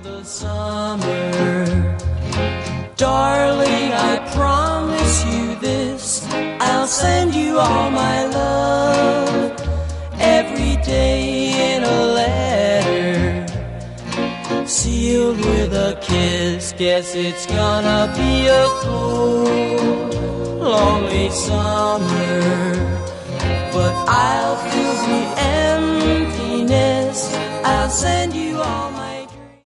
the summer. Darling, I promise you this, I'll send you all my love every day in a letter, sealed with a kiss. Guess it's gonna be a cold, lonely summer, but I'll fill the emptiness. I'll send you